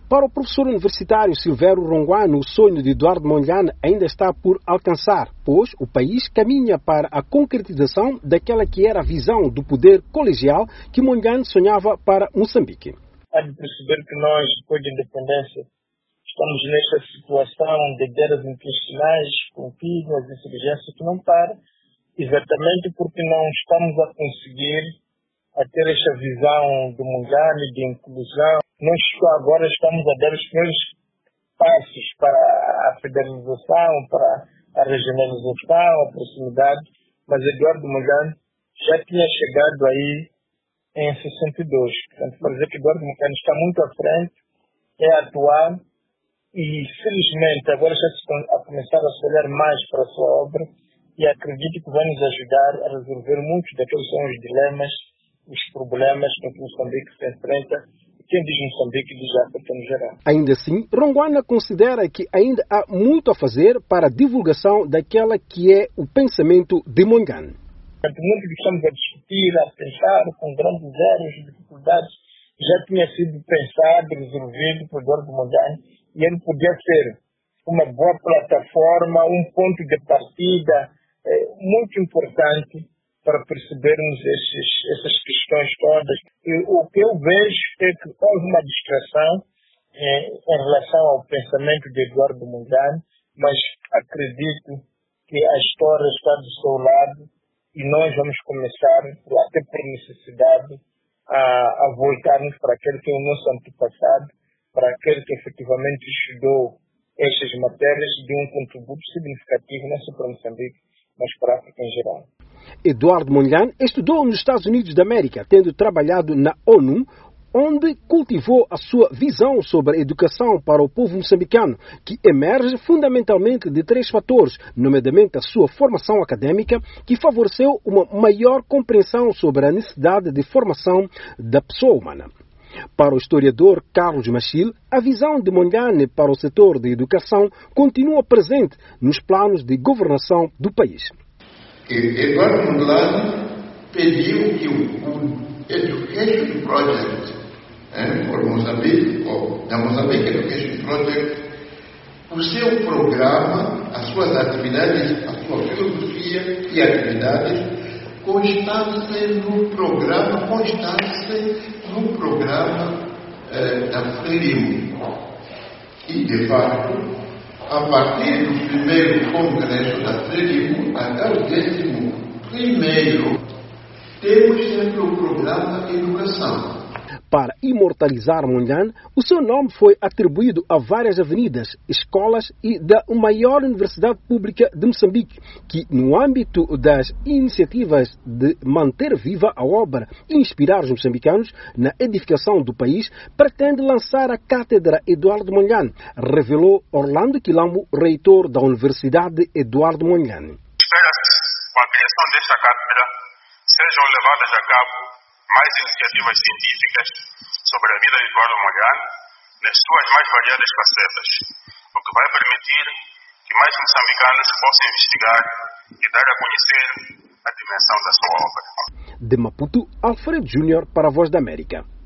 Para o professor universitário Silvério Ronguano, o sonho de Eduardo Mondlane ainda está por alcançar, pois o país caminha para a concretização daquela que era a visão do poder colegial que Mondlane sonhava para Moçambique. Há de perceber que nós, depois da independência, estamos nesta situação de guerras intestinais contínuas, insurgência que não para, exatamente porque não estamos a conseguir a ter esta visão do Mondlane, de inclusão. Nós agora estamos a dar os primeiros passos para a federalização, para a regionalização, a proximidade, mas Eduardo Mondlane já tinha chegado aí em 62. Portanto, para dizer que Eduardo Mondlane está muito à frente, é atual e, felizmente, agora já se a começar a olhar mais para a sua obra e acredito que vai nos ajudar a resolver muitos daqueles são os dilemas, os problemas com que Moçambique se enfrenta. Quem diz Moçambique diz África no geral. Ainda assim, Ronguana considera que ainda há muito a fazer para a divulgação daquela que é o pensamento de Mondlane. Muito que estamos a discutir, a pensar, com grandes erros, dificuldades, já tinha sido pensado e resolvido por Eduardo Mondlane e ele podia ser uma boa plataforma, um ponto de partida muito importante para percebermos essas questões todas. E o que eu vejo é que houve uma distração em relação ao pensamento de Eduardo Mondlane, mas acredito que a história está do seu lado e nós vamos começar, até por necessidade, a voltarmos para aquele que é o nosso antepassado, para aquele que efetivamente estudou estas matérias de um contributo significativo, não só para Moçambique, mas para a África em geral. Eduardo Mondlane estudou nos Estados Unidos da América, tendo trabalhado na ONU, onde cultivou a sua visão sobre a educação para o povo moçambicano, que emerge fundamentalmente de 3 fatores, nomeadamente a sua formação académica, que favoreceu uma maior compreensão sobre a necessidade de formação da pessoa humana. Para o historiador Carlos Machil, a visão de Mondlane para o setor da educação continua presente nos planos de governação do país. Eduardo Mondlane pediu que o Education Project for Moçambique, ou da Mozambique Education Project, o seu programa, as suas atividades, a sua filosofia e atividades constassem no programa da FRELIMO. E, de fato, a partir do primeiro congresso da FRELIMO até o 11º, temos sempre o programa Educação. Para imortalizar Mondlane, o seu nome foi atribuído a várias avenidas, escolas e da maior universidade pública de Moçambique, que, no âmbito das iniciativas de manter viva a obra e inspirar os moçambicanos na edificação do país, pretende lançar a Cátedra Eduardo Mondlane, revelou Orlando Quilambo, reitor da Universidade Eduardo Mondlane. Espera-se, com a criação desta cátedra, sejam levadas a cabo mais iniciativas científicas sobre a vida de Eduardo Mondlane nas suas mais variadas facetas, o que vai permitir que mais moçambicanos possam investigar e dar a conhecer a dimensão da sua obra. De Maputo, Alfredo Júnior para a Voz da América.